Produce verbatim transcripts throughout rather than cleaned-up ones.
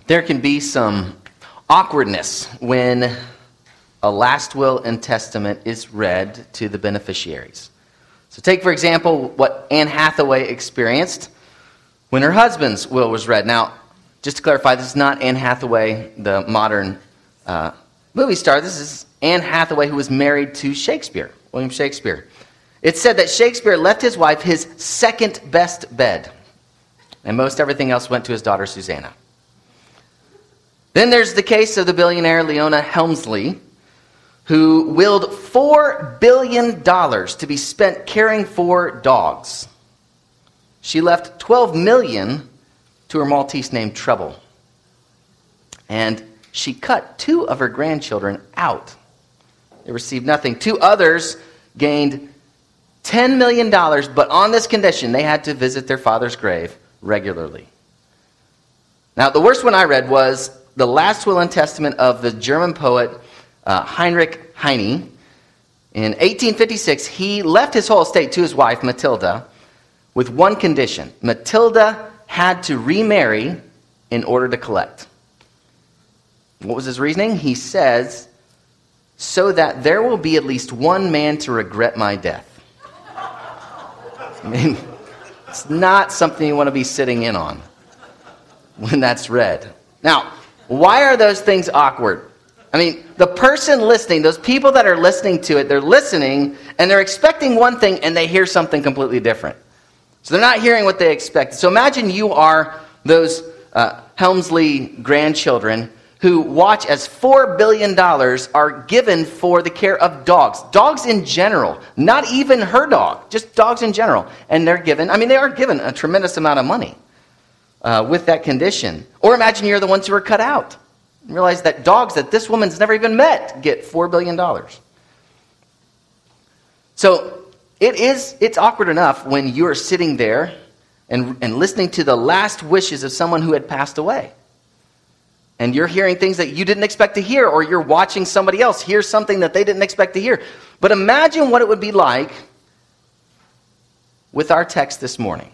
there can be some awkwardness when a last will and testament is read to the beneficiaries. So take, for example, what Anne Hathaway experienced when her husband's will was read. Now, just to clarify, this is not Anne Hathaway, the modern uh, movie star. This is Anne Hathaway, who was married to Shakespeare, William Shakespeare. It said that Shakespeare left his wife his second best bed, and most everything else went to his daughter Susanna. Then there's the case of the billionaire Leona Helmsley, who willed four billion dollars to be spent caring for dogs. She left twelve million dollars to her Maltese named Treble. And she cut two of her grandchildren out. They received nothing. Two others gained ten million dollars, but on this condition, they had to visit their father's grave regularly. Now, the worst one I read was the last will and testament of the German poet uh, Heinrich Heine. In eighteen fifty-six, he left his whole estate to his wife, Matilda, with one condition. Matilda had to remarry in order to collect. What was his reasoning? He says, so that there will be at least one man to regret my death. I mean, it's not something you want to be sitting in on when that's read. Now, why are those things awkward? I mean, the person listening, those people that are listening to it, they're listening and they're expecting one thing and they hear something completely different. So they're not hearing what they expected. So imagine you are those uh, Helmsley grandchildren who watch as four billion dollars are given for the care of dogs. Dogs in general, not even her dog, just dogs in general. And they're given, I mean, they are given a tremendous amount of money uh, with that condition. Or imagine you're the ones who are cut out. And realize that dogs that this woman's never even met get four billion dollars. So it is, it's awkward enough when you're sitting there and, and listening to the last wishes of someone who had passed away. And you're hearing things that you didn't expect to hear, or you're watching somebody else hear something that they didn't expect to hear. But imagine what it would be like with our text this morning,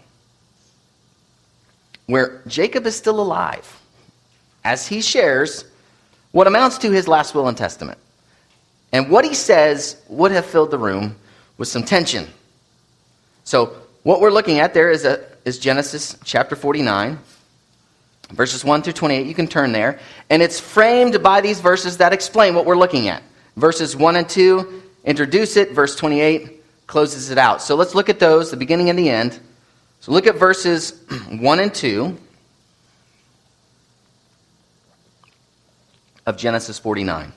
where Jacob is still alive as he shares what amounts to his last will and testament. And what he says would have filled the room with some tension. So what we're looking at there is, a, is Genesis chapter forty-nine, verses one through twenty-eight. You can turn there. And it's framed by these verses that explain what we're looking at. Verses one and two introduce it. Verse twenty-eight closes it out. So let's look at those, the beginning and the end. So look at verses one and two of Genesis forty-nine.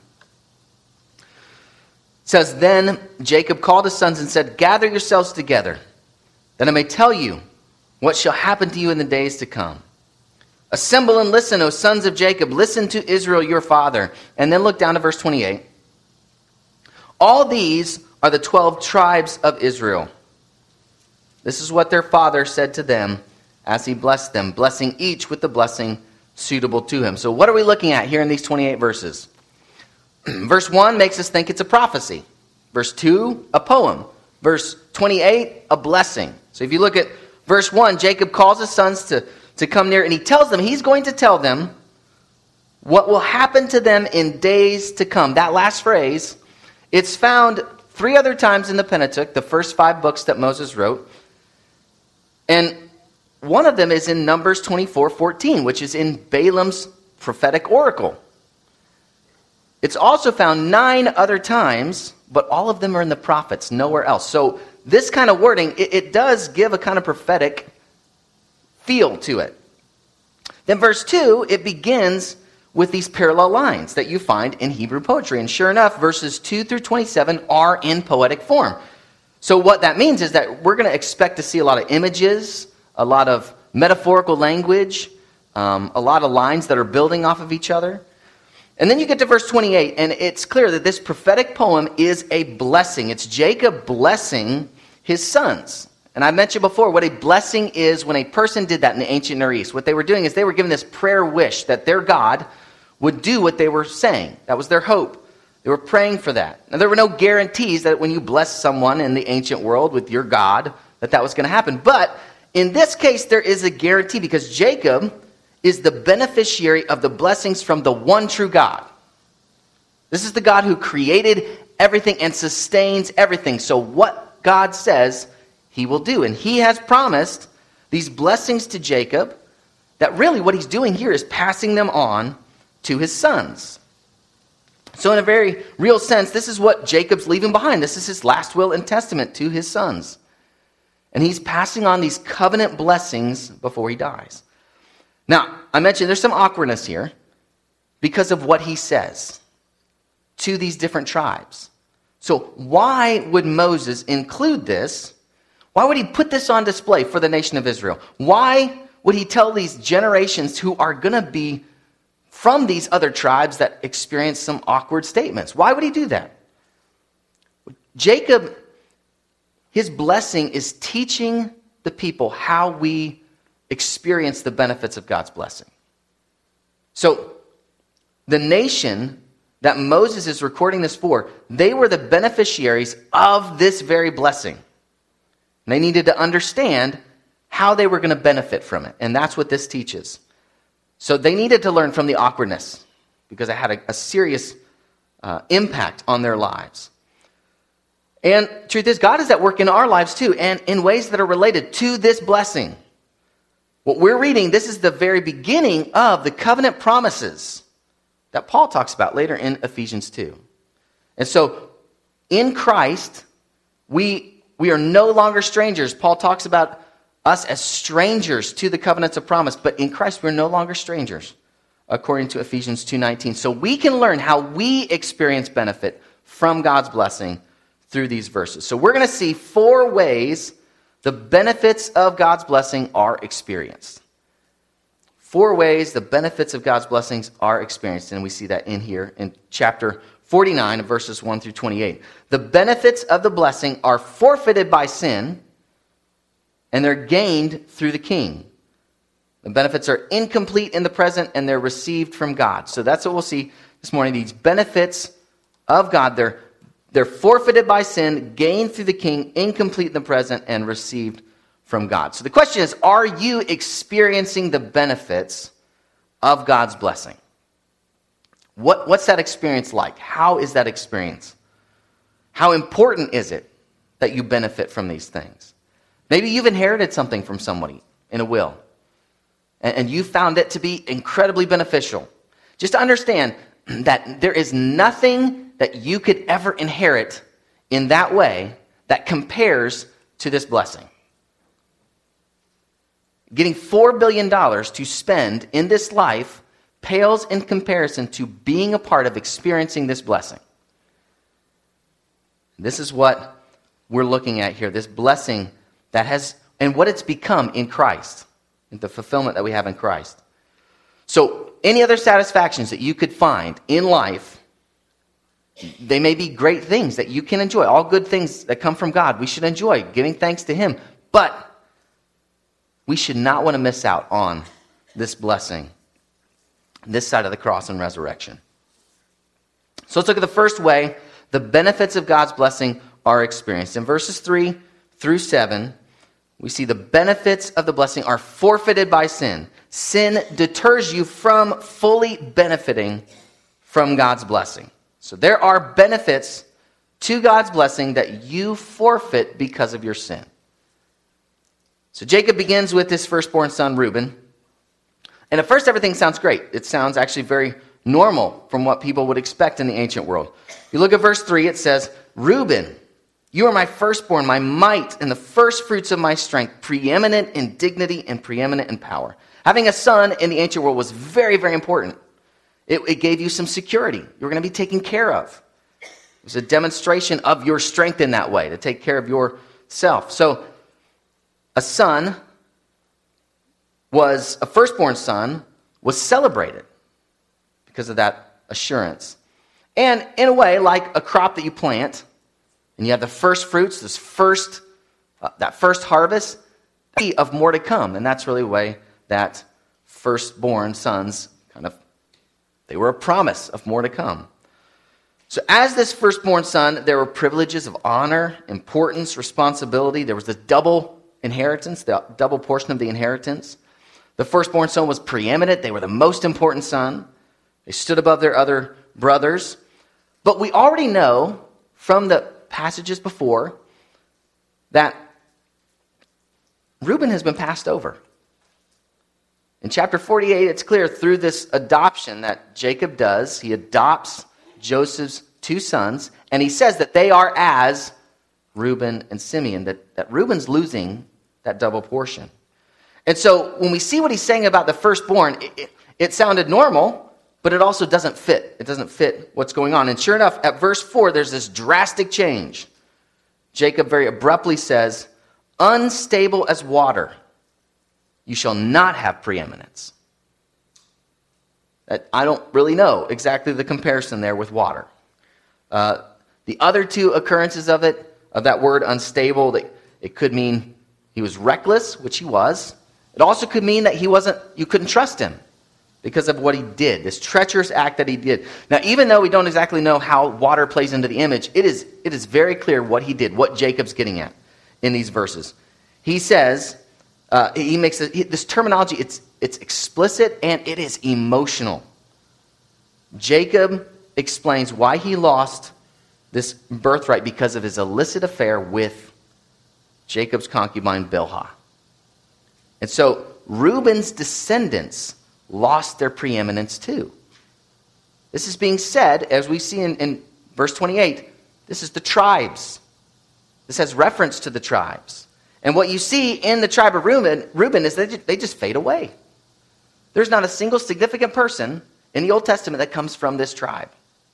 It says, then Jacob called his sons and said, gather yourselves together, that I may tell you what shall happen to you in the days to come. Assemble and listen, O sons of Jacob. Listen to Israel, your father. And then look down to verse twenty-eight. All these are the twelve tribes of Israel. This is what their father said to them as he blessed them, blessing each with the blessing suitable to him. So what are we looking at here in these twenty-eight verses? Verse one makes us think it's a prophecy. Verse two, a poem. Verse twenty-eight, a blessing. So if you look at verse one, Jacob calls his sons to, to come near, and he tells them, he's going to tell them what will happen to them in days to come. That last phrase, it's found three other times in the Pentateuch, the first five books that Moses wrote. And one of them is in Numbers twenty-four fourteen, which is in Balaam's prophetic oracle. It's also found nine other times, but all of them are in the prophets, nowhere else. So this kind of wording, it, it does give a kind of prophetic feel to it. Then verse two, it begins with these parallel lines that you find in Hebrew poetry. And sure enough, verses two through twenty-seven are in poetic form. So what that means is that we're going to expect to see a lot of images, a lot of metaphorical language, um, a lot of lines that are building off of each other. And then you get to verse twenty-eight, and it's clear that this prophetic poem is a blessing. It's Jacob blessing his sons. And I mentioned before what a blessing is when a person did that in the ancient Near East. What they were doing is they were given this prayer wish that their God would do what they were saying. That was their hope. They were praying for that. Now, there were no guarantees that when you bless someone in the ancient world with your God, that that was going to happen. But in this case, there is a guarantee because Jacob is the beneficiary of the blessings from the one true God. This is the God who created everything and sustains everything. So what God says, he will do. And he has promised these blessings to Jacob, that really what he's doing here is passing them on to his sons. So in a very real sense, this is what Jacob's leaving behind. This is his last will and testament to his sons. And he's passing on these covenant blessings before he dies. Now, I mentioned there's some awkwardness here because of what he says to these different tribes. So why would Moses include this? Why would he put this on display for the nation of Israel? Why would he tell these generations who are going to be from these other tribes that experience some awkward statements? Why would he do that? Jacob, his blessing is teaching the people how we experience the benefits of God's blessing. So the nation that Moses is recording this for, they were the beneficiaries of this very blessing. And they needed to understand how they were going to benefit from it. And that's what this teaches. So they needed to learn from the awkwardness because it had a, a serious uh, impact on their lives. And truth is, God is at work in our lives too, and in ways that are related to this blessing. What we're reading, this is the very beginning of the covenant promises that Paul talks about later in Ephesians two. And so, in Christ, we, we are no longer strangers. Paul talks about us as strangers to the covenants of promise, but in Christ we're no longer strangers, according to Ephesians two nineteen. So we can learn how we experience benefit from God's blessing through these verses. So we're going to see four ways the benefits of God's blessing are experienced. Four ways the benefits of God's blessings are experienced, and we see that in here in chapter forty-nine, verses one through twenty-eight. The benefits of the blessing are forfeited by sin, and they're gained through the king. The benefits are incomplete in the present, and they're received from God. So that's what we'll see this morning. These benefits of God, they're, they're forfeited by sin, gained through the king, incomplete in the present, and received from God. So the question is, are you experiencing the benefits of God's blessing? What, what's that experience like? How is that experience? How important is it that you benefit from these things? Maybe you've inherited something from somebody in a will, and, and you found it to be incredibly beneficial. Just to understand that there is nothing that you could ever inherit in that way that compares to this blessing. Getting four billion dollars to spend in this life pales in comparison to being a part of experiencing this blessing. This is what we're looking at here, this blessing that has, and what it's become in Christ, the fulfillment that we have in Christ. So any other satisfactions that you could find in life, they may be great things that you can enjoy. All good things that come from God, we should enjoy, giving thanks to Him. But we should not want to miss out on this blessing, this side of the cross and resurrection. So let's look at the first way the benefits of God's blessing are experienced. In verses three through seven, we see the benefits of the blessing are forfeited by sin. Sin deters you from fully benefiting from God's blessing. So there are benefits to God's blessing that you forfeit because of your sin. So Jacob begins with his firstborn son, Reuben. And at first, everything sounds great. It sounds actually very normal from what people would expect in the ancient world. You look at verse three, it says, Reuben, you are my firstborn, my might, and the first fruits of my strength, preeminent in dignity and preeminent in power. Having a son in the ancient world was very, very important. It, it gave you some security. You were going to be taken care of. It was a demonstration of your strength in that way, to take care of yourself. So a son was, a firstborn son, was celebrated because of that assurance. And in a way, like a crop that you plant, and you have the first fruits, this first, uh, that first harvest of more to come. And that's really the way that firstborn sons kind of, they were a promise of more to come. So as this firstborn son, there were privileges of honor, importance, responsibility. There was the double inheritance, the double portion of the inheritance. The firstborn son was preeminent. They were the most important son. They stood above their other brothers. But we already know from the passages before that Reuben has been passed over. In chapter forty-eight, it's clear through this adoption that Jacob does. He adopts Joseph's two sons, and he says that they are as Reuben and Simeon, that, that Reuben's losing that double portion. And so when we see what he's saying about the firstborn, it, it, it sounded normal, but it also doesn't fit. It doesn't fit what's going on. And sure enough, at verse four, there's this drastic change. Jacob very abruptly says, unstable as water, you shall not have preeminence. I don't really know exactly the comparison there with water. Uh, the other two occurrences of it, of that word unstable, that it could mean he was reckless, which he was. It also could mean that he wasn't, you couldn't trust him because of what he did, this treacherous act that he did. Now, even though we don't exactly know how water plays into the image, it is, it is very clear what he did, what Jacob's getting at in these verses. He says, uh, he makes a, he, this terminology, it's, it's explicit and it is emotional. Jacob explains why he lost this birthright because of his illicit affair with Jacob's concubine Bilhah. And so Reuben's descendants lost their preeminence too. This is being said, as we see in, in verse twenty-eight, this is the tribes. This has reference to the tribes. And what you see in the tribe of Reuben, Reuben is they just, they just fade away. There's not a single significant person in the Old Testament that comes from this tribe.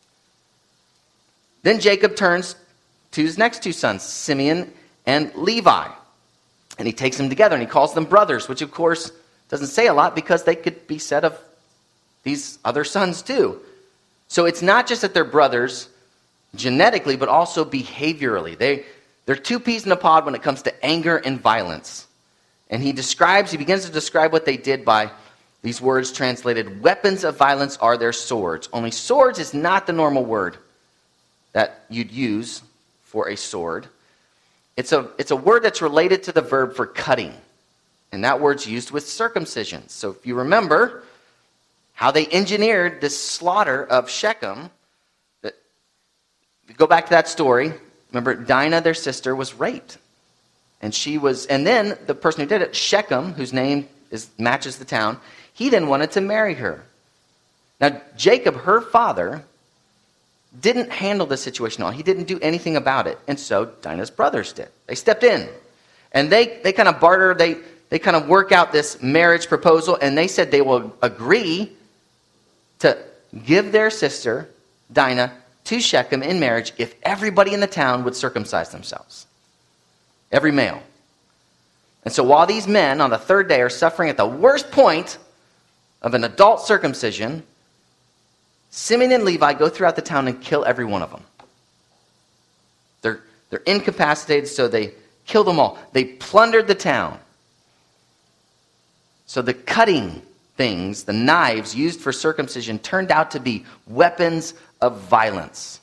Then Jacob turns to his next two sons, Simeon and Levi. And he takes them together and he calls them brothers, which of course doesn't say a lot because they could be said of these other sons too. So it's not just that they're brothers genetically, but also behaviorally. They, they're two peas in a pod when it comes to anger and violence. And he describes, he begins to describe what they did by these words translated, weapons of violence are their swords. Only swords is not the normal word that you'd use for a sword. It's a, it's a word that's related to the verb for cutting. And that word's used with circumcision. So if you remember how they engineered this slaughter of Shechem, that, if you go back to that story, remember Dinah, their sister, was raped. And she was, and then the person who did it, Shechem, whose name is matches the town, he then wanted to marry her. Now, Jacob, her father, didn't handle the situation on. He didn't do anything about it. And so Dinah's brothers did. They stepped in. And they, they kind of barter, they, they kind of work out this marriage proposal, and they said they will agree to give their sister, Dinah, to Shechem in marriage if everybody in the town would circumcise themselves. Every male. And so while these men on the third day are suffering at the worst point of an adult circumcision, Simeon and Levi go throughout the town and kill every one of them. They're, they're incapacitated, so they kill them all. They plundered the town. So the cutting things, the knives used for circumcision, turned out to be weapons of violence.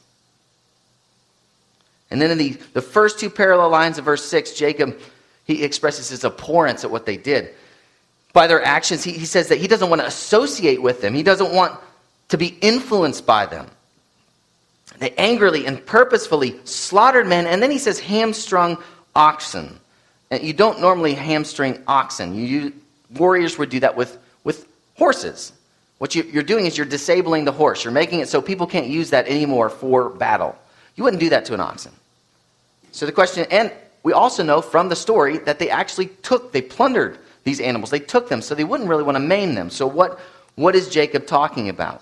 And then in the, the first two parallel lines of verse six, Jacob, he expresses his abhorrence at what they did. By their actions, he, he says that he doesn't want to associate with them. He doesn't want to be influenced by them. They angrily and purposefully slaughtered men, and then he says hamstrung oxen. And you don't normally hamstring oxen. You, you warriors would do that with, with horses. What you, you're doing is you're disabling the horse. You're making it so people can't use that anymore for battle. You wouldn't do that to an oxen. So the question, and we also know from the story that they actually took, they plundered these animals. They took them, so they wouldn't really want to maim them. So what, what is Jacob talking about?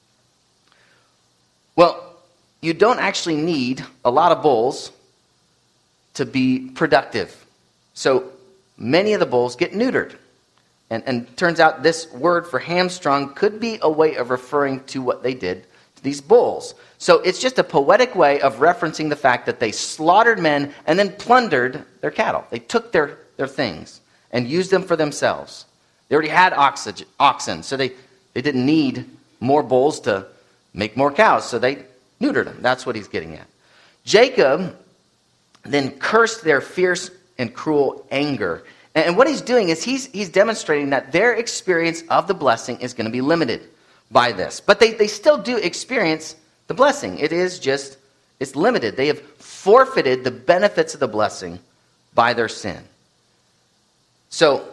Well, you don't actually need a lot of bulls to be productive. So many of the bulls get neutered. And, and turns out this word for hamstrung could be a way of referring to what they did to these bulls. So it's just a poetic way of referencing the fact that they slaughtered men and then plundered their cattle. They took their, their things and used them for themselves. They already had oxygen, oxen, so they, they didn't need more bulls to make more cows, so they neutered them. That's what he's getting at. Jacob then cursed their fierce and cruel anger, And what he's doing is he's, he's demonstrating that their experience of the blessing is going to be limited by this. But they, they still do experience the blessing. It is just, it's limited. They have forfeited the benefits of the blessing by their sin. So,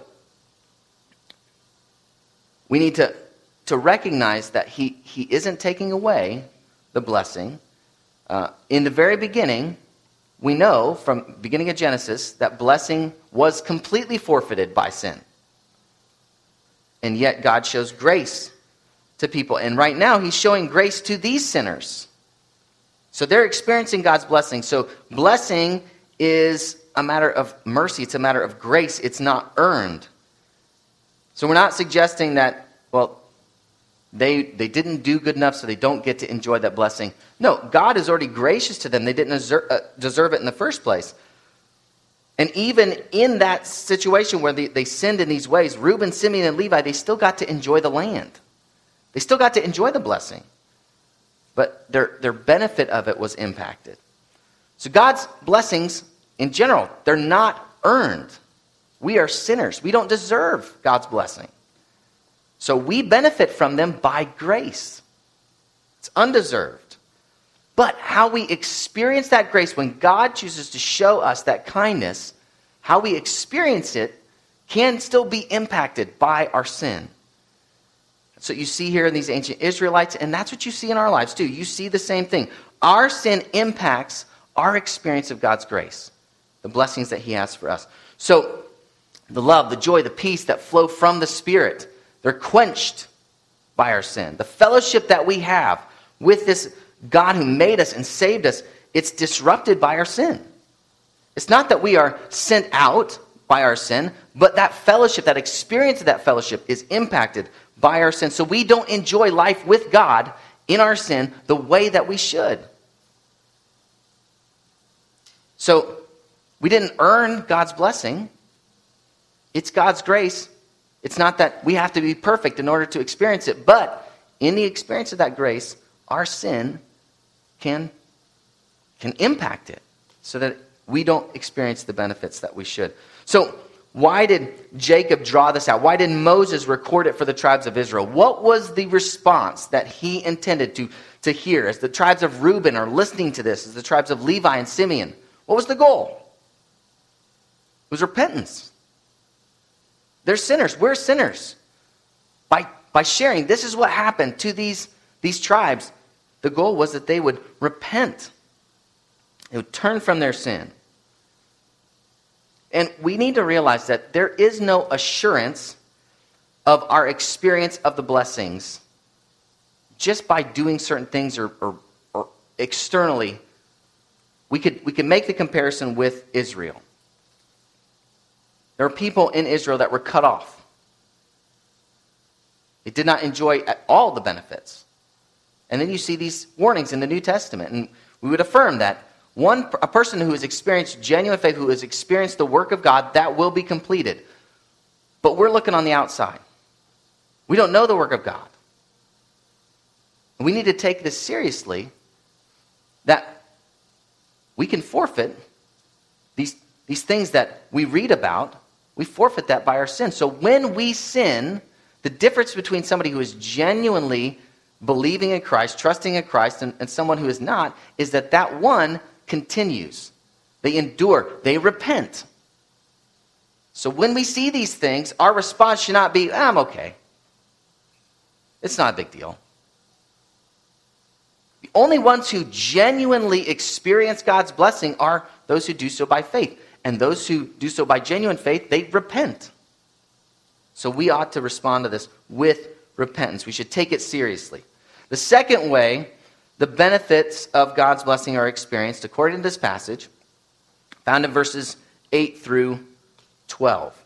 we need to, to recognize that he, he isn't taking away the blessing. Uh, in the very beginning, we know from beginning of Genesis that blessing was completely forfeited by sin. And yet God shows grace to people. And right now he's showing grace to these sinners. So they're experiencing God's blessing. So blessing is a matter of mercy. It's a matter of grace. It's not earned. So we're not suggesting that, well, they they didn't do good enough so they don't get to enjoy that blessing. No, God is already gracious to them. They didn't deserve, uh, deserve it in the first place. And even in that situation where they, they sinned in these ways, Reuben, Simeon, and Levi, they still got to enjoy the land. They still got to enjoy the blessing. But their, their benefit of it was impacted. So God's blessings, in general, they're not earned. We are sinners. We don't deserve God's blessing. So we benefit from them by grace. It's undeserved. But how we experience that grace when God chooses to show us that kindness, how we experience it can still be impacted by our sin. So you see here in these ancient Israelites, and that's what you see in our lives too. You see the same thing. Our sin impacts our experience of God's grace, the blessings that he has for us. So the love, the joy, the peace that flow from the Spirit, they're quenched by our sin. The fellowship that we have with this God who made us and saved us, it's disrupted by our sin. It's not that we are sent out by our sin, but that fellowship, that experience of that fellowship is impacted by our sin. So we don't enjoy life with God in our sin the way that we should. So we didn't earn God's blessing. It's God's grace. It's not that we have to be perfect in order to experience it, but in the experience of that grace, our sin can, can impact it so that we don't experience the benefits that we should. So why did Jacob draw this out? Why did Moses record it for the tribes of Israel? What was the response that he intended to, to hear as the tribes of Reuben are listening to this, as the tribes of Levi and Simeon? What was the goal? It was repentance. They're sinners. We're sinners. By, by sharing, this is what happened to these, these tribes. The goal was that they would repent. They would turn from their sin. And we need to realize that there is no assurance of our experience of the blessings just by doing certain things or, or, or externally. We could, we could make the comparison with Israel. There were people in Israel that were cut off. They did not enjoy all the benefits. And then you see these warnings in the New Testament. And we would affirm that one, a person who has experienced genuine faith, who has experienced the work of God, that will be completed. But we're looking on the outside. We don't know the work of God. And we need to take this seriously, that we can forfeit these, these things that we read about. We forfeit that by our sin. So when we sin, the difference between somebody who is genuinely believing in Christ, trusting in Christ, and, and someone who is not, is that that one continues. They endure. They repent. So when we see these things, our response should not be, I'm okay. It's not a big deal. The only ones who genuinely experience God's blessing are those who do so by faith. And those who do so by genuine faith, they repent. So we ought to respond to this with repentance. We should take it seriously. The second way the benefits of God's blessing are experienced, according to this passage, found in verses eight through twelve.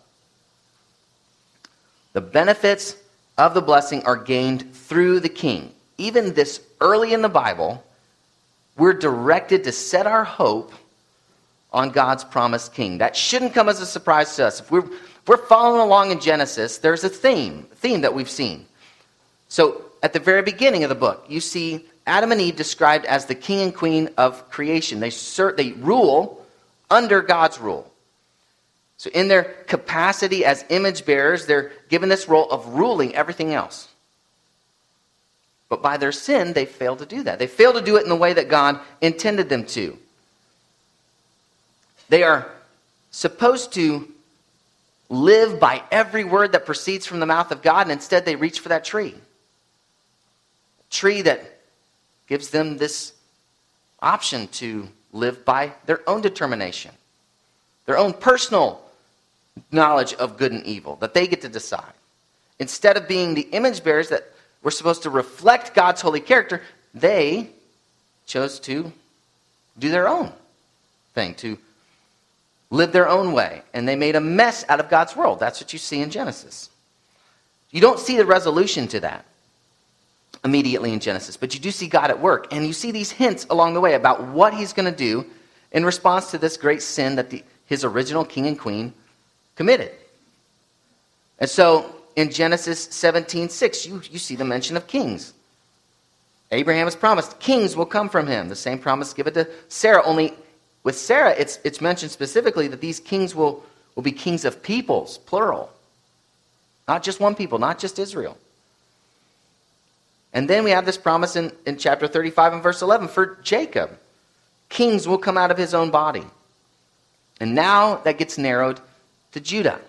The benefits of the blessing are gained through the king. Even this early in the Bible, we're directed to set our hope on God's promised king. That shouldn't come as a surprise to us. If we're, if we're following along in Genesis, there's a theme, a theme that we've seen. So at the very beginning of the book, you see Adam and Eve described as the king and queen of creation. They, they rule under God's rule. So in their capacity as image bearers, they're given this role of ruling everything else. But by their sin, they fail to do that. They fail to do it in the way that God intended them to. They are supposed to live by every word that proceeds from the mouth of God, and instead they reach for that tree. A tree that gives them this option to live by their own determination, their own personal knowledge of good and evil, that they get to decide. Instead of being the image bearers that were supposed to reflect God's holy character, they chose to do their own thing, to live their own way. And they made a mess out of God's world. That's what you see in Genesis. You don't see the resolution to that immediately in Genesis, but you do see God at work. And you see these hints along the way about what he's going to do in response to this great sin that the, his original king and queen committed. And so in Genesis seventeen six, you, you see the mention of kings. Abraham has promised kings will come from him. The same promise given to Sarah, only with Sarah, it's, it's mentioned specifically that these kings will, will be kings of peoples, plural. Not just one people, not just Israel. And then we have this promise in, in chapter thirty-five and verse eleven for Jacob. Kings will come out of his own body. And now that gets narrowed to Judah.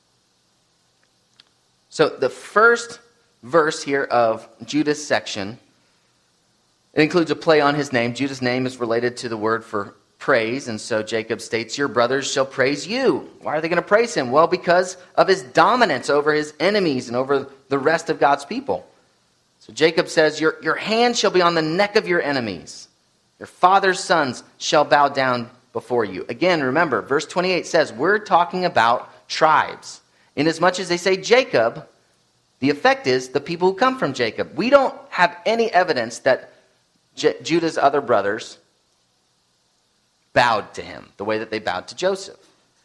So the first verse here of Judah's section, it includes a play on his name. Judah's name is related to the word for praise, and so Jacob states, your brothers shall praise you. Why are they going to praise him? Well, because of his dominance over his enemies and over the rest of God's people. So Jacob says, your, your hand shall be on the neck of your enemies. Your father's sons shall bow down before you. Again, remember, verse twenty-eight says, we're talking about tribes. Inasmuch as they say Jacob, the effect is the people who come from Jacob. We don't have any evidence that J- Judah's other brothers bowed to him the way that they bowed to Joseph.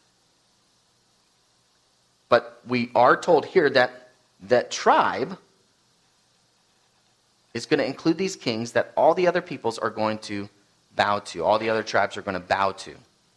But we are told here that that tribe is going to include these kings that all the other peoples are going to bow to. All the other tribes are going to bow to.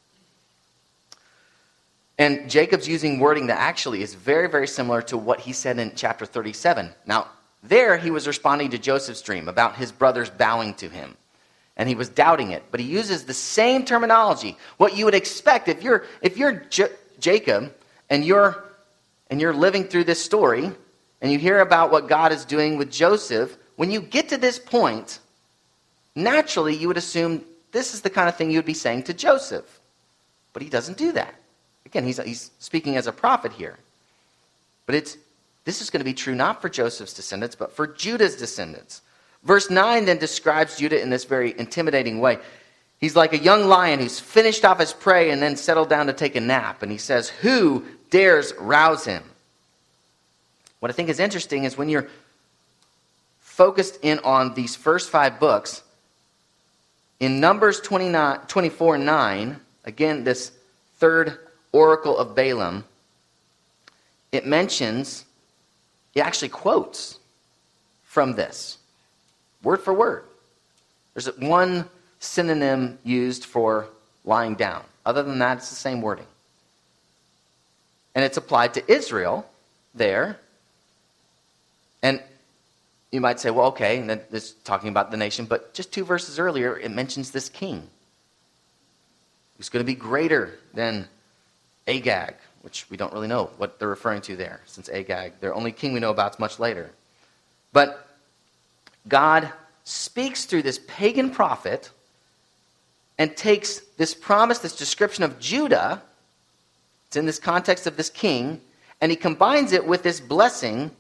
And Jacob's using wording that actually is very, very similar to what he said in chapter thirty-seven. Now, there he was responding to Joseph's dream about his brothers bowing to him. And he was doubting it. But he uses the same terminology. What you would expect if you're if you're J- Jacob and you're and you're living through this story and you hear about what God is doing with Joseph, when you get to this point, naturally you would assume this is the kind of thing you would be saying to Joseph. But he doesn't do that. Again, he's, he's speaking as a prophet here. But it's this is going to be true not for Joseph's descendants, but for Judah's descendants. Verse nine then describes Judah in this very intimidating way. He's like a young lion who's finished off his prey and then settled down to take a nap. And he says, who dares rouse him? What I think is interesting is when you're focused in on these first five books, in Numbers twenty-nine, twenty-four nine, again, this third oracle of Balaam, it mentions, it actually quotes from this. Word for word. There's one synonym used for lying down. Other than that, it's the same wording. And it's applied to Israel there. And you might say, well, okay, and then this is talking about the nation, but just two verses earlier, it mentions this king who's going to be greater than Agag, which we don't really know what they're referring to there, since Agag, the only king we know about is much later. But God speaks through this pagan prophet and takes this promise, this description of Judah, it's in this context of this king, and he combines it with this blessing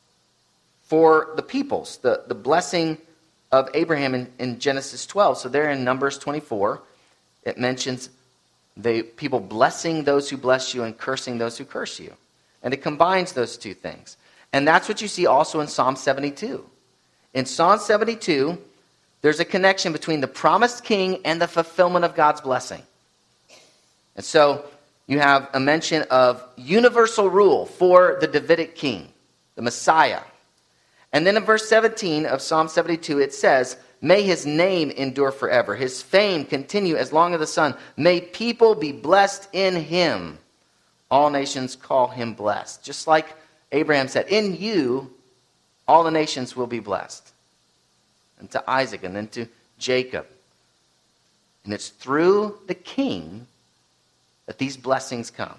for the peoples, the, the blessing of Abraham in, in Genesis twelve. So there in Numbers twenty-four, it mentions the people blessing those who bless you and cursing those who curse you. And it combines those two things. And that's what you see also in Psalm seventy-two. In Psalm seventy-two, there's a connection between the promised king and the fulfillment of God's blessing. And so you have a mention of universal rule for the Davidic king, the Messiah. And then in verse seventeen of Psalm seventy-two, it says, may his name endure forever, his fame continue as long as the sun. May people be blessed in him. all nations call him blessed. Just like Abraham said, in you, all the nations will be blessed. And to Isaac, and then to Jacob. And it's through the king that these blessings come.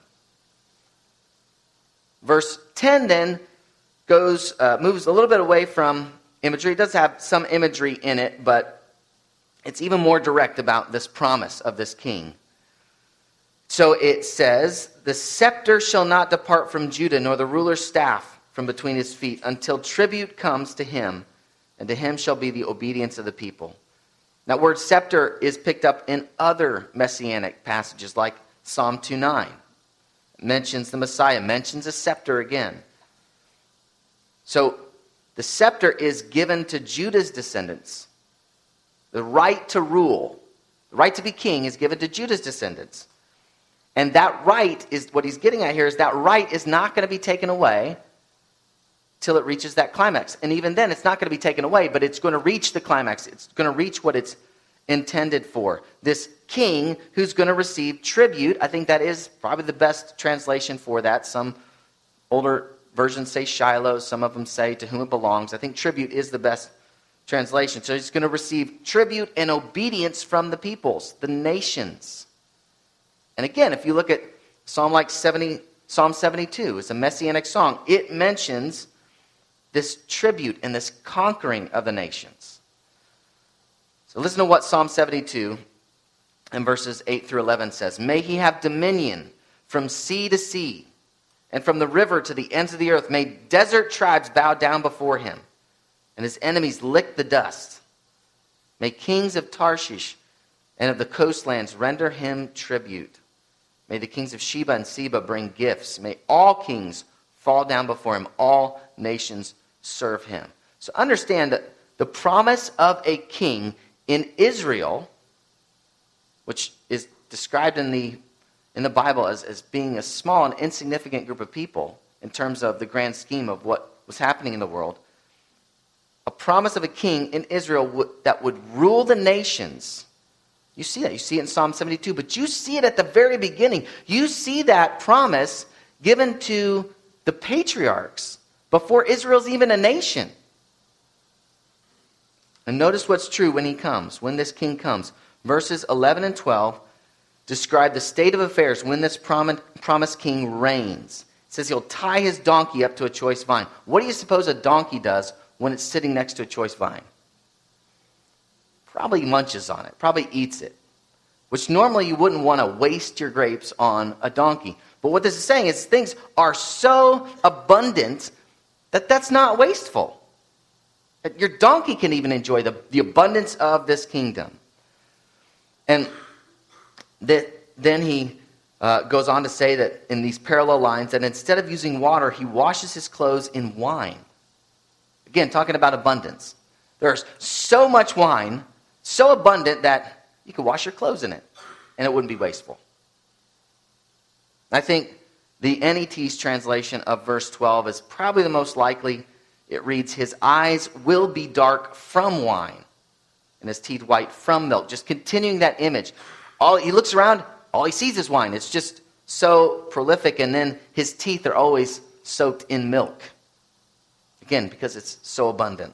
Verse ten then goes, uh, moves a little bit away from imagery. It does have some imagery in it, but it's even more direct about this promise of this king. So it says, the scepter shall not depart from Judah, nor the ruler's staff from between his feet, until tribute comes to him, and to him shall be the obedience of the people. That word scepter is picked up in other messianic passages, like Psalm two nine. It mentions the Messiah, mentions a scepter again. So the scepter is given to Judah's descendants. The right to rule, the right to be king is given to Judah's descendants. And that right is, what he's getting at here is that right is not going to be taken away till it reaches that climax. And even then, it's not going to be taken away, but it's going to reach the climax. It's going to reach what it's intended for. This king who's going to receive tribute, I think that is probably the best translation for that. Some older versions say Shiloh, some of them say to whom it belongs. I think tribute is the best translation. So he's going to receive tribute and obedience from the peoples, the nations. And again, if you look at Psalm like seventy, Psalm seventy-two, it's a messianic song. It mentions this tribute and this conquering of the nations. So listen to what Psalm seventy-two and verses eight through eleven says. May he have dominion from sea to sea, and from the river to the ends of the earth. May desert tribes bow down before him, and his enemies lick the dust. May kings of Tarshish and of the coastlands render him tribute. May the kings of Sheba and Seba bring gifts. May all kings fall down before him. All nations serve him. So understand that the promise of a king in Israel, which is described in the in the Bible as, as being a small and insignificant group of people in terms of the grand scheme of what was happening in the world, a promise of a king in Israel would, that would rule the nations. You see that. You see it in Psalm seventy-two, but you see it at the very beginning. You see that promise given to the patriarchs before Israel's even a nation. And notice what's true when he comes, when this king comes. Verses eleven and twelve describe the state of affairs when this prom- promised king reigns. It says he'll tie his donkey up to a choice vine. What do you suppose a donkey does when it's sitting next to a choice vine? Probably munches on it, probably eats it, which normally you wouldn't want to waste your grapes on a donkey. But what this is saying is things are so abundant that that's not wasteful. That your donkey can even enjoy the, the abundance of this kingdom. And that, then he uh, goes on to say that in these parallel lines that instead of using water, he washes his clothes in wine. Again, talking about abundance. There's so much wine, so abundant that you could wash your clothes in it, and it wouldn't be wasteful. I think the N E T's translation of verse twelve is probably the most likely. It reads, his eyes will be dark from wine, and his teeth white from milk. Just continuing that image. All he looks around, all he sees is wine. It's just so prolific, and then his teeth are always soaked in milk. Again, because it's so abundant.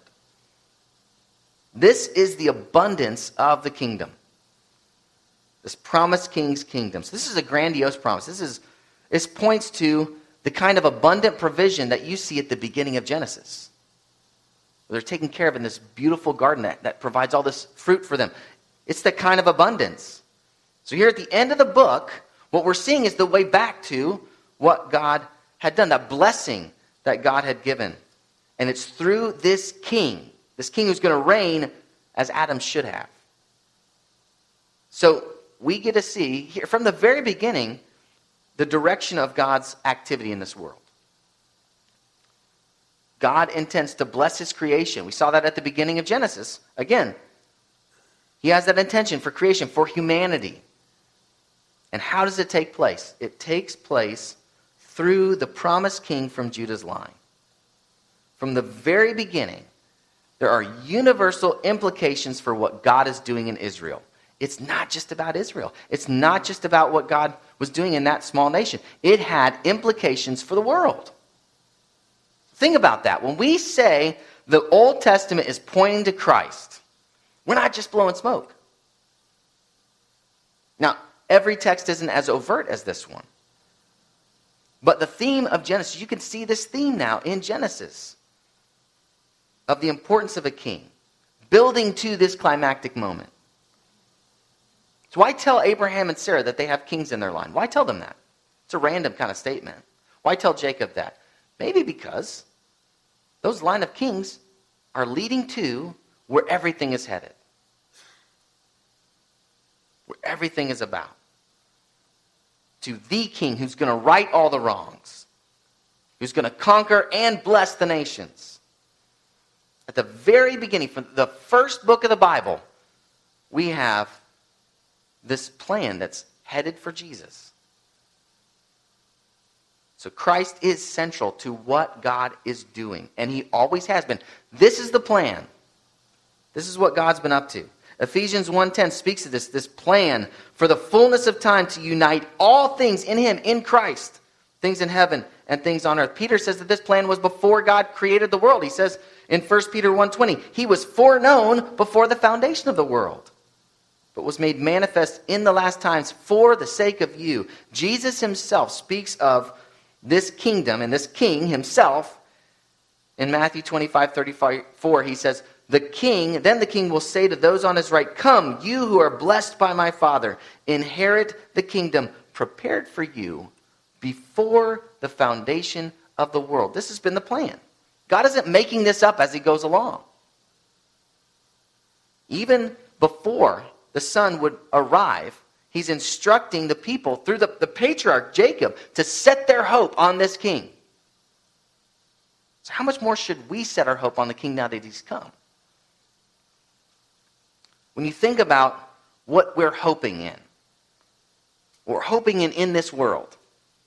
This is the abundance of the kingdom. This promised king's kingdom. So this is a grandiose promise. This is this points to the kind of abundant provision that you see at the beginning of Genesis. They're taken care of in this beautiful garden that, that provides all this fruit for them. It's the kind of abundance. So here at the end of the book, what we're seeing is the way back to what God had done, that blessing that God had given. And it's through this king, this king who's going to reign as Adam should have. So we get to see here from the very beginning the direction of God's activity in this world. God intends to bless his creation. We saw that at the beginning of Genesis. Again, he has that intention for creation, for humanity. And how does it take place? It takes place through the promised king from Judah's line. From the very beginning, there are universal implications for what God is doing in Israel. It's not just about Israel. It's not just about what God was doing in that small nation. It had implications for the world. Think about that. When we say the Old Testament is pointing to Christ, we're not just blowing smoke. Now, every text isn't as overt as this one. But the theme of Genesis, you can see this theme now in Genesis of the importance of a king, building to this climactic moment. So why tell Abraham and Sarah that they have kings in their line? Why tell them that? It's a random kind of statement. Why tell Jacob that? Maybe because those line of kings are leading to where everything is headed. Where everything is about. To the king who's going to right all the wrongs. Who's going to conquer and bless the nations. At the very beginning, from the first book of the Bible, we have this plan that's headed for Jesus. So Christ is central to what God is doing, and he always has been. This is the plan. This is what God's been up to. Ephesians one ten speaks of this, this plan for the fullness of time to unite all things in him, in Christ, things in heaven and things on earth. Peter says that this plan was before God created the world. He says in First Peter one twenty, he was foreknown before the foundation of the world, but was made manifest in the last times for the sake of you. Jesus himself speaks of this kingdom and this king himself. In Matthew twenty-five thirty-four, he says, The king, then the king will say to those on his right, Come, you who are blessed by my Father, inherit the kingdom prepared for you before the foundation of the world. This has been the plan. God isn't making this up as he goes along. Even before the son would arrive, he's instructing the people through the, the patriarch Jacob to set their hope on this king. So how much more should we set our hope on the king now that he's come? When you think about what we're hoping in, we're hoping in in this world,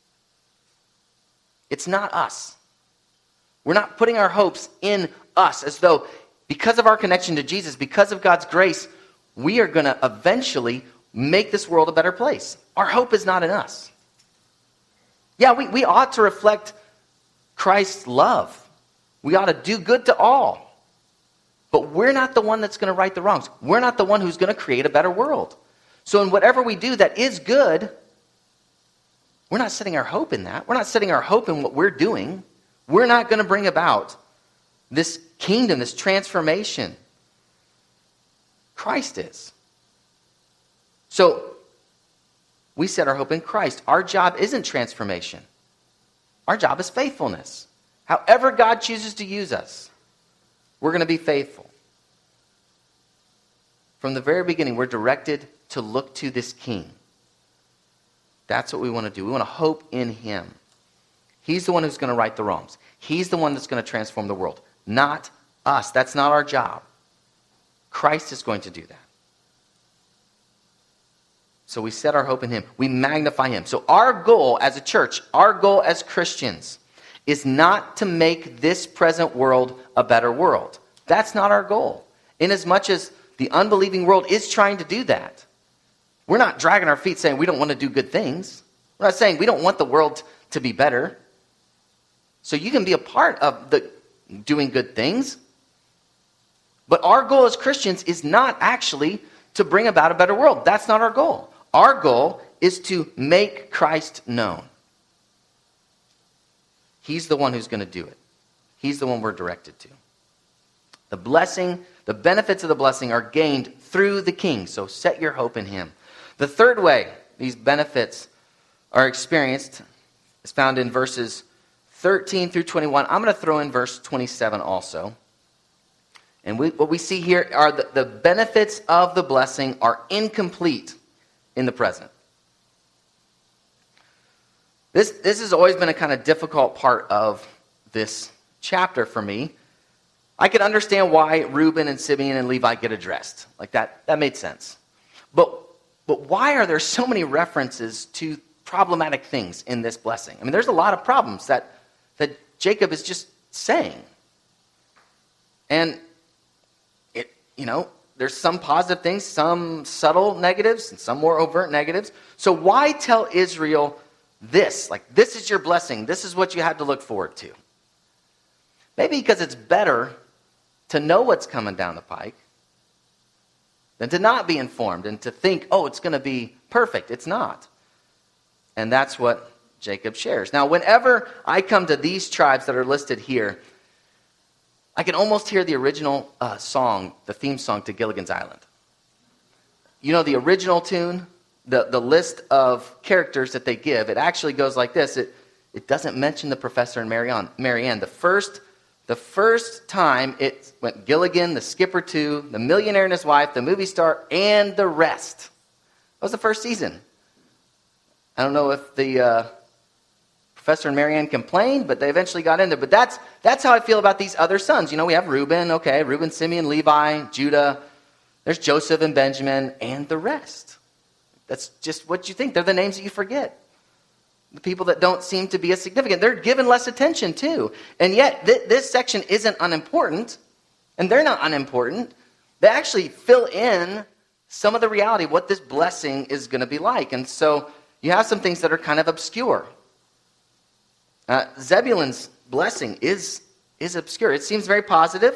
it's not us. We're not putting our hopes in us as though because of our connection to Jesus, because of God's grace, we are going to eventually make this world a better place. Our hope is not in us. Yeah, we, we ought to reflect Christ's love. We ought to do good to all. But we're not the one that's going to right the wrongs. We're not the one who's going to create a better world. So in whatever we do that is good, we're not setting our hope in that. We're not setting our hope in what we're doing. We're not going to bring about this kingdom, this transformation. Christ is. So we set our hope in Christ. Our job isn't transformation. Our job is faithfulness. However God chooses to use us, we're going to be faithful. From the very beginning, we're directed to look to this king. That's what we want to do. We want to hope in him. He's the one who's going to right the wrongs. He's the one that's going to transform the world, not us. That's not our job. Christ is going to do that. So we set our hope in him. We magnify him. So our goal as a church, our goal as Christians, is not to make this present world a better world. That's not our goal. Inasmuch as the unbelieving world is trying to do that. We're not dragging our feet saying we don't want to do good things. We're not saying we don't want the world to be better. So you can be a part of the doing good things. But our goal as Christians is not actually to bring about a better world. That's not our goal. Our goal is to make Christ known. He's the one who's going to do it. He's the one we're directed to. The blessing, the benefits of the blessing are gained through the king. So set your hope in him. The third way these benefits are experienced is found in verses thirteen through twenty-one. I'm going to throw in verse twenty-seven also. And we, what we see here are the, the benefits of the blessing are incomplete in the present. This, this has always been a kind of difficult part of this chapter for me. I can understand why Reuben and Simeon and Levi get addressed. Like that, that made sense. But, but why are there so many references to problematic things in this blessing? I mean, there's a lot of problems that, that Jacob is just saying. And, it, you know, There's some positive things, some subtle negatives, and some more overt negatives. So why tell Israel this? Like, this is your blessing. This is what you have to look forward to. Maybe because it's better to know what's coming down the pike than to not be informed and to think, oh, it's going to be perfect. It's not. And that's what Jacob shares. Now, whenever I come to these tribes that are listed here, I can almost hear the original uh, song, the theme song to Gilligan's Island. You know, the original tune, the, the list of characters that they give, it actually goes like this. It, it doesn't mention the Professor and Marianne. Marianne. The first The first time it went Gilligan, the skipper two, the millionaire and his wife, the movie star, and the rest. That was the first season. I don't know if the uh, Professor and Marianne complained, but they eventually got in there. But that's that's how I feel about these other sons. You know, we have Reuben, okay, Reuben, Simeon, Levi, Judah. There's Joseph and Benjamin, and the rest. That's just what you think. They're the names that you forget. The people that don't seem to be as significant. They're given less attention too. And yet, th- this section isn't unimportant. And they're not unimportant. They actually fill in some of the reality of what this blessing is going to be like. And so, you have some things that are kind of obscure. Uh, Zebulun's blessing is, is obscure. It seems very positive,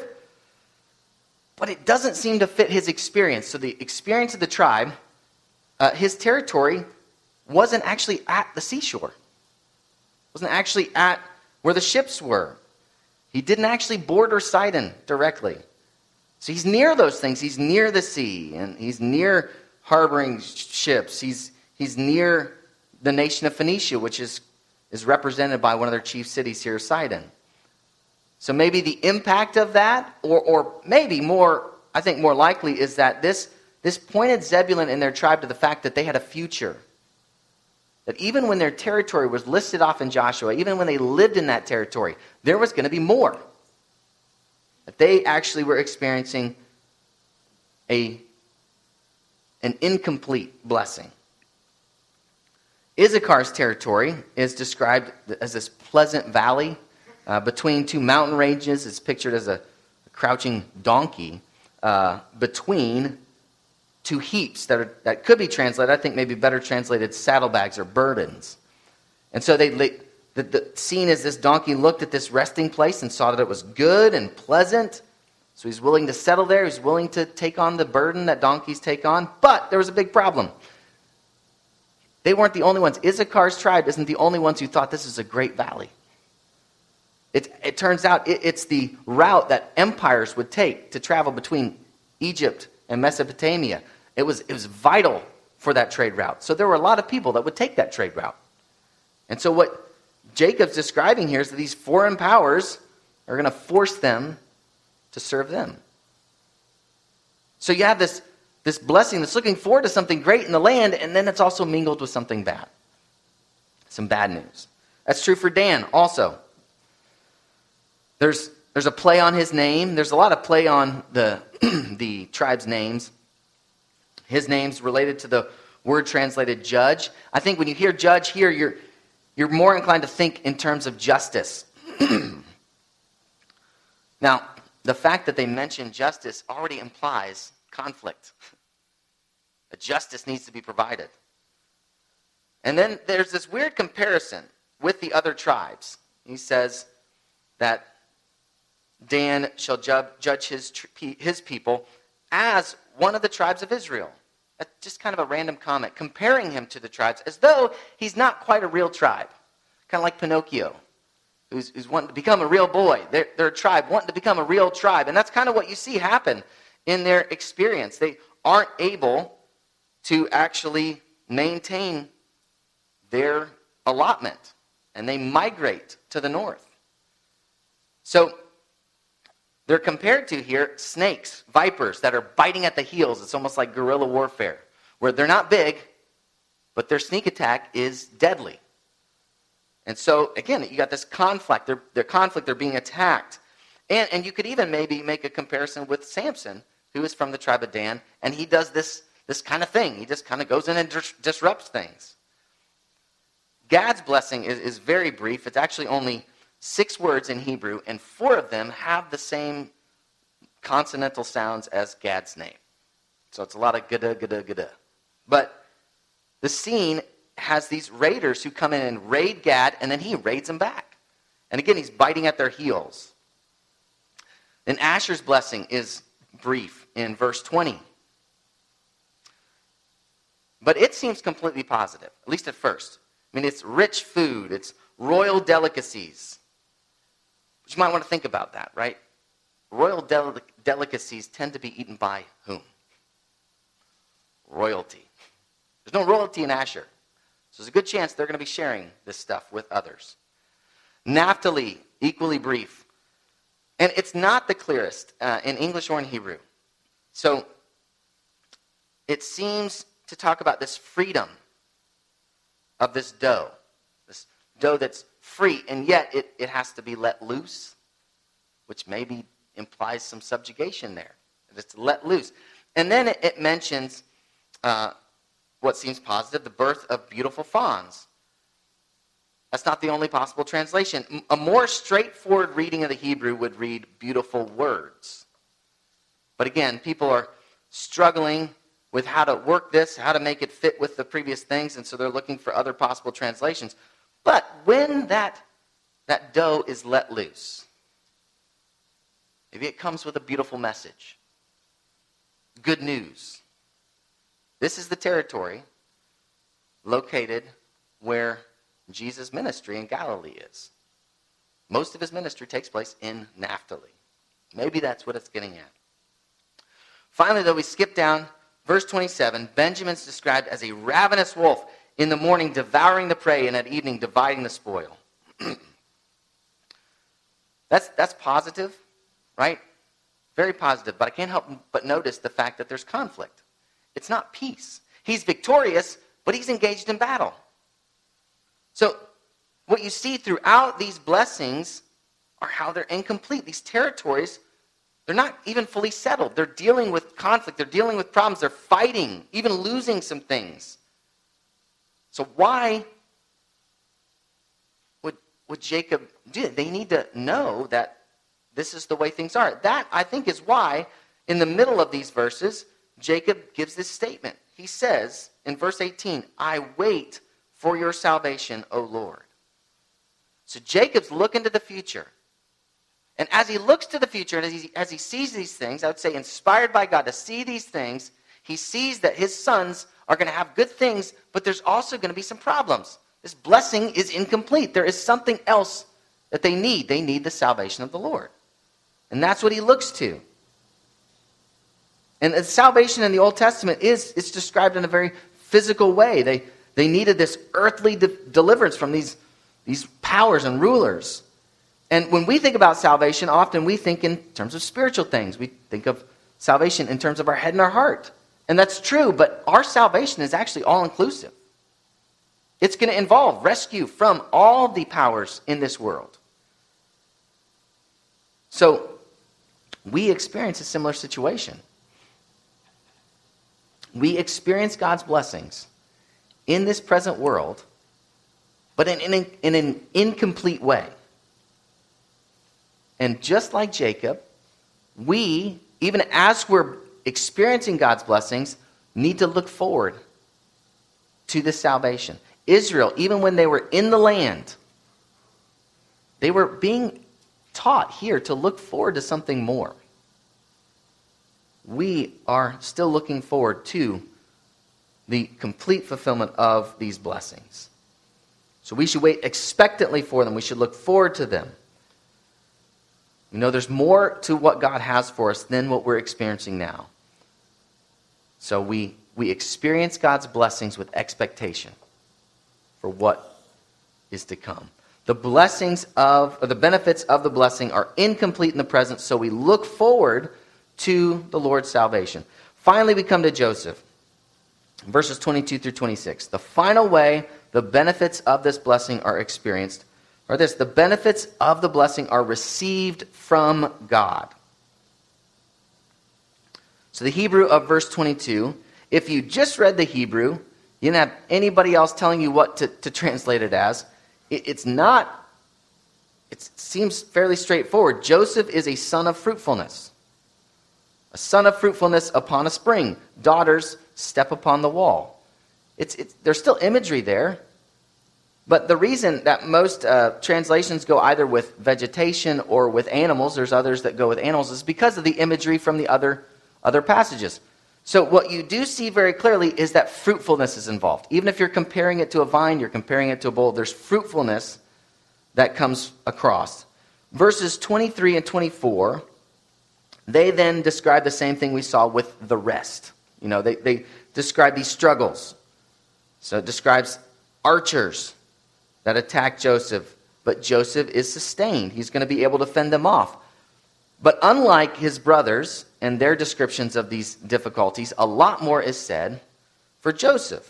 but it doesn't seem to fit his experience. So the experience of the tribe, uh, his territory wasn't actually at the seashore. Wasn't actually at where the ships were. He didn't actually border Sidon directly. So he's near those things. He's near the sea, and he's near harboring ships. He's he's near the nation of Phoenicia, which is, is represented by one of their chief cities here, Sidon. So maybe the impact of that, or or maybe more, I think more likely, is that this, this pointed Zebulun and their tribe to the fact that they had a future. That even when their territory was listed off in Joshua, even when they lived in that territory, there was going to be more. That they actually were experiencing a, an incomplete blessing. Issachar's territory is described as this pleasant valley uh, between two mountain ranges. It's pictured as a, a crouching donkey uh, between two heaps that are, that could be translated, I think maybe better translated, saddlebags or burdens. And so they, the, the scene is this donkey looked at this resting place and saw that it was good and pleasant. So he's willing to settle there. He's willing to take on the burden that donkeys take on. But there was a big problem. They weren't the only ones. Issachar's tribe isn't the only ones who thought this is a great valley. It, it turns out it, it's the route that empires would take to travel between Egypt and Mesopotamia. It was, it was vital for that trade route. So there were a lot of people that would take that trade route. And so what Jacob's describing here is that these foreign powers are going to force them to serve them. So you have this, this blessing that's looking forward to something great in the land, and then it's also mingled with something bad. Some bad news. That's true for Dan also. There's, there's a play on his name. There's a lot of play on the, the tribe's names. His name's related to the word translated judge. I think when you hear judge here, you're, you're more inclined to think in terms of justice. Now, the fact that they mention justice already implies conflict. That justice needs to be provided. And then there's this weird comparison with the other tribes. He says that Dan shall ju- judge his, his people as one of the tribes of Israel. That's just kind of a random comment, comparing him to the tribes as though he's not quite a real tribe. Kind of like Pinocchio, who's, who's wanting to become a real boy. They're, they're a tribe wanting to become a real tribe. And that's kind of what you see happen in their experience. They aren't able to actually maintain their allotment, and they migrate to the north. So they're compared to here snakes, vipers that are biting at the heels. It's almost like guerrilla warfare, where they're not big, but their sneak attack is deadly. And so, again, you got this conflict. They're, they're conflict. They're being attacked. And, and you could even maybe make a comparison with Samson, who is from the tribe of Dan, and he does this, this kind of thing. He just kind of goes in and dis- disrupts things. Gad's blessing is, is very brief. It's actually only six words in Hebrew, and four of them have the same consonantal sounds as Gad's name. So it's a lot of gada, gada, gada. But the scene has these raiders who come in and raid Gad, and then he raids them back. And again, he's biting at their heels. And Asher's blessing is brief in verse twenty. But it seems completely positive, at least at first. I mean, it's rich food. It's royal delicacies. But you might want to think about that, right? Royal del- delicacies tend to be eaten by whom? Royalty. There's no royalty in Asher. So there's a good chance they're going to be sharing this stuff with others. Naphtali, equally brief. And it's not the clearest uh, in English or in Hebrew. So it seems to talk about this freedom of this dough. This dough that's free, and yet it, it has to be let loose, which maybe implies some subjugation there. It's let loose. And then it, it mentions uh, what seems positive, the birth of beautiful fawns. That's not the only possible translation. A more straightforward reading of the Hebrew would read beautiful words. But again, people are struggling with how to work this, how to make it fit with the previous things, and so they're looking for other possible translations. But when that, that dough is let loose, maybe it comes with a beautiful message. Good news. This is the territory located where Jesus' ministry in Galilee is. Most of his ministry takes place in Naphtali. Maybe that's what it's getting at. Finally, though, we skip down, verse twenty-seven, Benjamin's described as a ravenous wolf, in the morning devouring the prey, and at evening dividing the spoil. that's, that's positive, right? Very positive, but I can't help but notice the fact that there's conflict. It's not peace. He's victorious, but he's engaged in battle. So what you see throughout these blessings are how they're incomplete. These territories, they're not even fully settled. They're dealing with conflict. They're dealing with problems. They're fighting, even losing some things. So why would, would Jacob do it? They need to know that this is the way things are. That, I think, is why in the middle of these verses, Jacob gives this statement. He says in verse eighteen, I wait for your salvation, O Lord. So Jacob's looking to the future. And as he looks to the future, and as he, as he sees these things, I would say inspired by God to see these things, he sees that his sons are going to have good things, but there's also going to be some problems. This blessing is incomplete. There is something else that they need. They need the salvation of the Lord. And that's what he looks to. And the salvation in the Old Testament is it's described in a very physical way. They, they needed this earthly de- deliverance from these, these powers and rulers. And when we think about salvation, often we think in terms of spiritual things. We think of salvation in terms of our head and our heart. And that's true, but our salvation is actually all-inclusive. It's going to involve rescue from all the powers in this world. So, we experience a similar situation. We experience God's blessings in this present world, but in, in, in an incomplete way. And just like Jacob, we, even as we're experiencing God's blessings, need to look forward to this salvation. Israel, even when they were in the land, they were being taught here to look forward to something more. We are still looking forward to the complete fulfillment of these blessings. So we should wait expectantly for them. We should look forward to them. You know, there's more to what God has for us than what we're experiencing now. So we, we experience God's blessings with expectation for what is to come. The blessings of, or the benefits of the blessing are incomplete in the present, so we look forward to the Lord's salvation. Finally, we come to Joseph. Verses twenty-two through twenty-six. The final way the benefits of this blessing are experienced are this: the benefits of the blessing are received from God. So the Hebrew of verse twenty-two, if you just read the Hebrew, you didn't have anybody else telling you what to, to translate it as, it, it's not, it seems fairly straightforward. Joseph is a son of fruitfulness. A son of fruitfulness upon a spring. Daughters step upon the wall. It's, it's, there's still imagery there. But the reason that most uh, translations go either with vegetation or with animals, there's others that go with animals, is because of the imagery from the other, other passages. So what you do see very clearly is that fruitfulness is involved. Even if you're comparing it to a vine, you're comparing it to a bowl, there's fruitfulness that comes across. Verses twenty-three and twenty-four, they then describe the same thing we saw with the rest. You know, they, they describe these struggles. So it describes archers that attack Joseph, but Joseph is sustained. He's going to be able to fend them off. But unlike his brothers and their descriptions of these difficulties, a lot more is said for Joseph.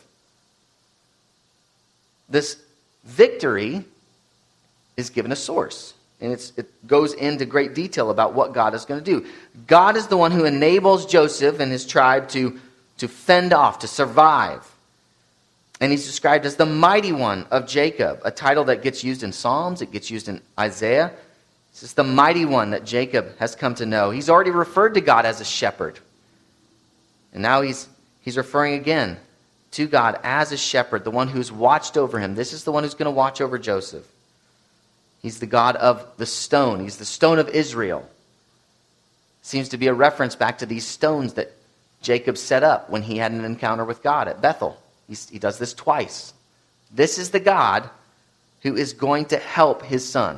This victory is given a source, and it's, it goes into great detail about what God is going to do. God is the one who enables Joseph and his tribe to, to fend off, to survive. And he's described as the mighty one of Jacob, a title that gets used in Psalms, it gets used in Isaiah. This is the mighty one that Jacob has come to know. He's already referred to God as a shepherd. And now he's, he's referring again to God as a shepherd, the one who's watched over him. This is the one who's going to watch over Joseph. He's the God of the stone. He's the stone of Israel. Seems to be a reference back to these stones that Jacob set up when he had an encounter with God at Bethel. He's, he does this twice. This is the God who is going to help his son.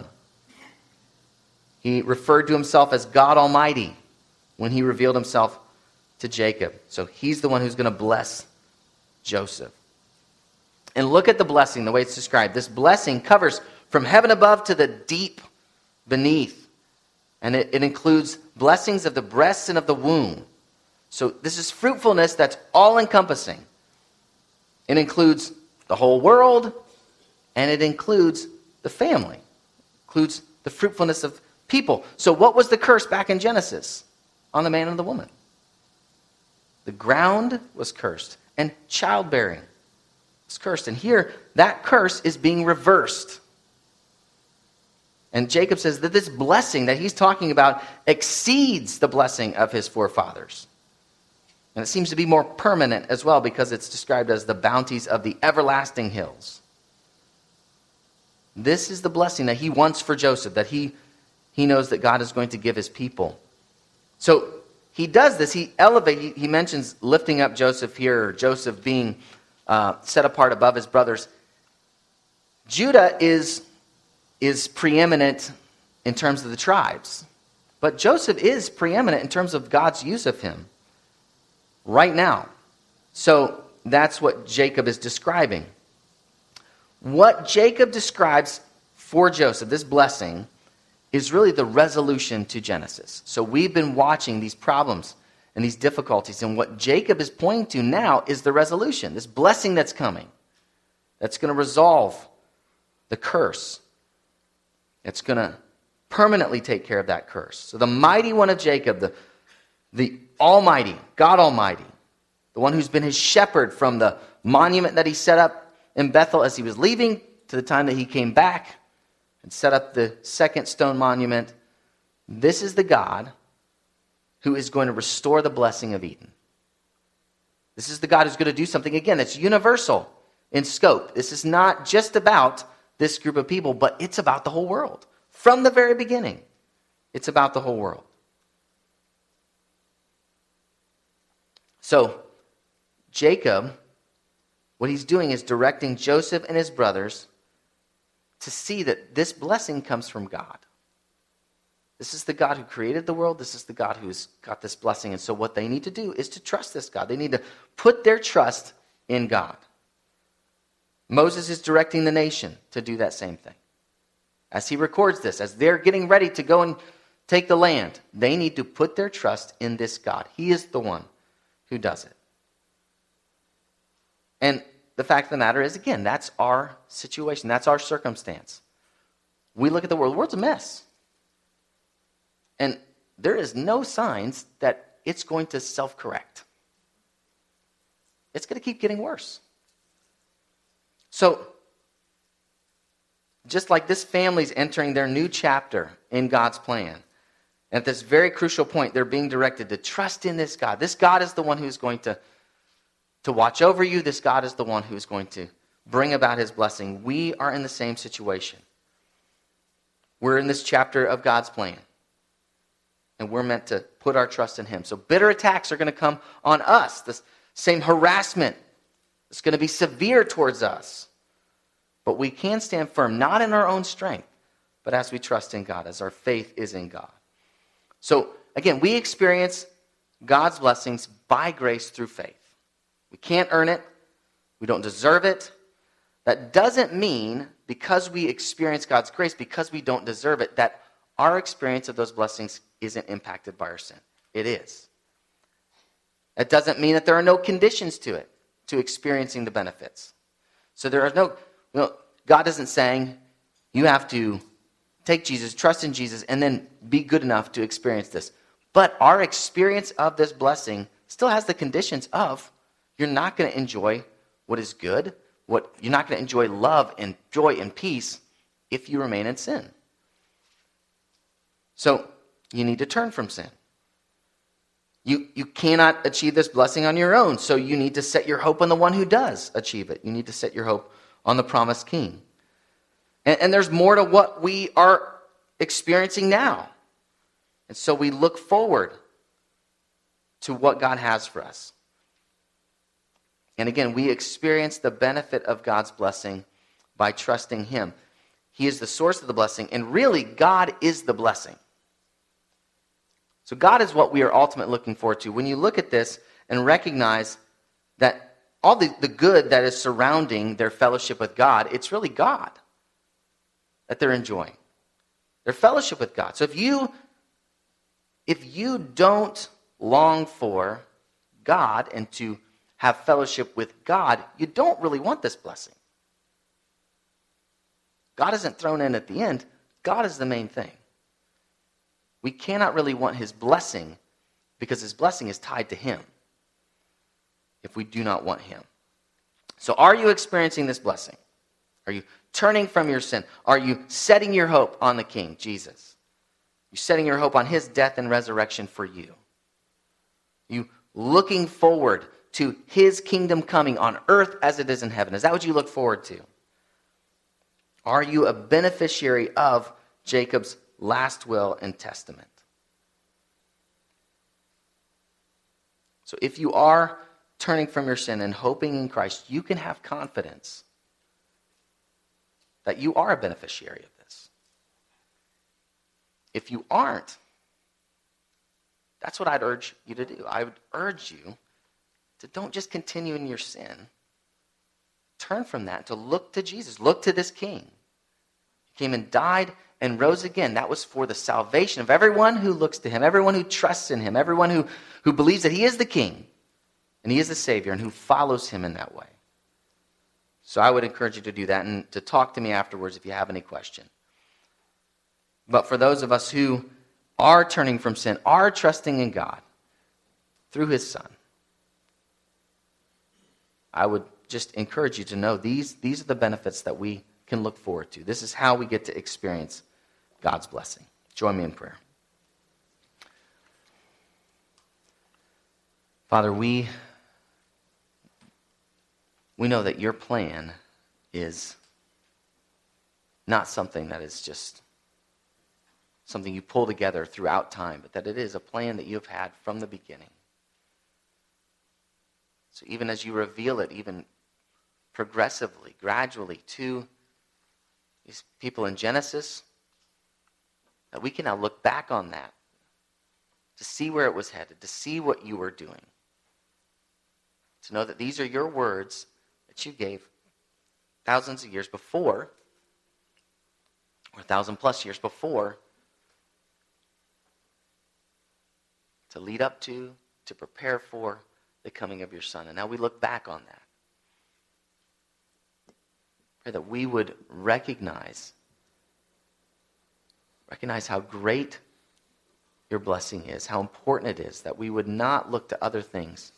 He referred to himself as God Almighty when he revealed himself to Jacob. So he's the one who's going to bless Joseph. And look at the blessing, the way it's described. This blessing covers from heaven above to the deep beneath. And it, it includes blessings of the breasts and of the womb. So this is fruitfulness that's all-encompassing. It includes the whole world, and it includes the family. It includes the fruitfulness of people. So what was the curse back in Genesis on the man and the woman? The ground was cursed, and childbearing was cursed. And here, that curse is being reversed. And Jacob says that this blessing that he's talking about exceeds the blessing of his forefathers. And it seems to be more permanent as well because it's described as the bounties of the everlasting hills. This is the blessing that he wants for Joseph, that he, he knows that God is going to give his people. So he does this. He elevates, he, he mentions lifting up Joseph here, or Joseph being uh, set apart above his brothers. Judah is, is preeminent in terms of the tribes, but Joseph is preeminent in terms of God's use of him right now. So that's what Jacob is describing. What Jacob describes for Joseph, this blessing, is really the resolution to Genesis. So we've been watching these problems and these difficulties, and what Jacob is pointing to now is the resolution, this blessing that's coming, that's going to resolve the curse. It's going to permanently take care of that curse. So the mighty one of Jacob, the The Almighty, God Almighty, the one who's been his shepherd from the monument that he set up in Bethel as he was leaving to the time that he came back and set up the second stone monument. This is the God who is going to restore the blessing of Eden. This is the God who's going to do something, again, that's universal in scope. This is not just about this group of people, but it's about the whole world. From the very beginning, it's about the whole world. So, Jacob, what he's doing is directing Joseph and his brothers to see that this blessing comes from God. This is the God who created the world. This is the God who's got this blessing. And so what they need to do is to trust this God. They need to put their trust in God. Moses is directing the nation to do that same thing. As he records this, as they're getting ready to go and take the land, they need to put their trust in this God. He is the one who does it. And the fact of the matter is, again, that's our situation. That's our circumstance. We look at the world. The world's a mess. And there is no signs that it's going to self-correct. It's going to keep getting worse. So, just like this family's entering their new chapter in God's plan, And at this very crucial point, they're being directed to trust in this God. This God is the one who's going to, to watch over you. This God is the one who's going to bring about his blessing. We are in the same situation. We're in this chapter of God's plan. And we're meant to put our trust in him. So bitter attacks are going to come on us. This same harassment is going to be severe towards us. But we can stand firm, not in our own strength, but as we trust in God, as our faith is in God. So, again, we experience God's blessings by grace through faith. We can't earn it. We don't deserve it. That doesn't mean, because we experience God's grace, because we don't deserve it, that our experience of those blessings isn't impacted by our sin. It is. That doesn't mean that there are no conditions to it, to experiencing the benefits. So there are no, you know, God isn't saying you have to take Jesus, trust in Jesus, and then be good enough to experience this. But our experience of this blessing still has the conditions of you're not going to enjoy what is good, what you're not going to enjoy love and joy and peace if you remain in sin. So you need to turn from sin. You, you cannot achieve this blessing on your own, so you need to set your hope on the one who does achieve it. You need to set your hope on the promised king. And, and there's more to what we are experiencing now. And so we look forward to what God has for us. And again, we experience the benefit of God's blessing by trusting him. He is the source of the blessing, and really, God is the blessing. So God is what we are ultimately looking forward to. When you look at this and recognize that all the, the good that is surrounding their fellowship with God, it's really God that they're enjoying. Their fellowship with God. So if you, if you don't long for God and to have fellowship with God, you don't really want this blessing. God isn't thrown in at the end. God is the main thing. We cannot really want his blessing because his blessing is tied to him if we do not want him. So are you experiencing this blessing? Are you turning from your sin? Are you setting your hope on the King, Jesus? You're setting your hope on his death and resurrection for you. You looking forward to his kingdom coming on earth as it is in heaven. Is that what you look forward to? Are you a beneficiary of Jacob's last will and testament? So if you are turning from your sin and hoping in Christ, you can have confidence that you are a beneficiary of this. If you aren't, that's what I'd urge you to do. I would urge you to don't just continue in your sin. Turn from that, to look to Jesus. Look to this King. He came and died and rose again. That was for the salvation of everyone who looks to him, everyone who trusts in him, everyone who, who believes that he is the King and he is the Savior and who follows him in that way. So I would encourage you to do that and to talk to me afterwards if you have any question. But for those of us who are turning from sin, are trusting in God through his Son, I would just encourage you to know these, these are the benefits that we can look forward to. This is how we get to experience God's blessing. Join me in prayer. Father, we, we know that your plan is not something that is just something you pull together throughout time, but that it is a plan that you have had from the beginning. So even as you reveal it, even progressively, gradually to these people in Genesis, that we can now look back on that to see where it was headed, to see what you were doing, to know that these are your words that you gave thousands of years before, or a thousand plus years before, to lead up to, to prepare for the coming of your Son. And now we look back on that. Pray that we would recognize, recognize how great your blessing is, how important it is, that we would not look to other things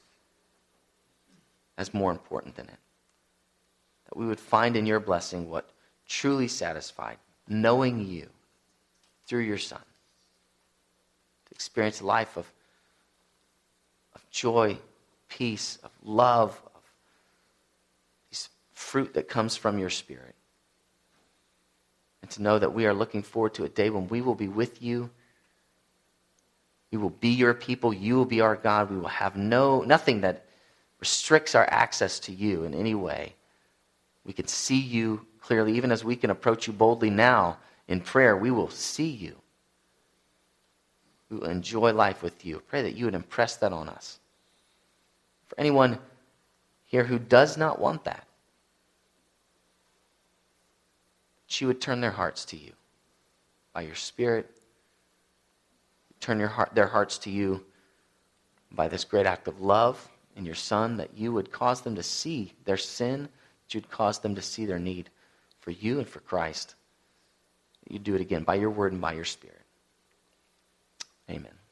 as more important than it. That we would find in your blessing what truly satisfied, knowing you through your Son. to experience a life of, of joy, peace, of love, of this fruit that comes from your Spirit. And to know that we are looking forward to a day when we will be with you. We will be your people. You will be our God. We will have no nothing that restricts our access to you in any way. We can see you clearly. Even as we can approach you boldly now in prayer, we will see you. We will enjoy life with you. Pray that you would impress that on us. For anyone here who does not want that, that you would turn their hearts to you by your Spirit. Turn your heart, their hearts to you by this great act of love in your Son, that you would cause them to see their sin, that you'd cause them to see their need for you and for Christ. You do it again by your word and by your Spirit. Amen.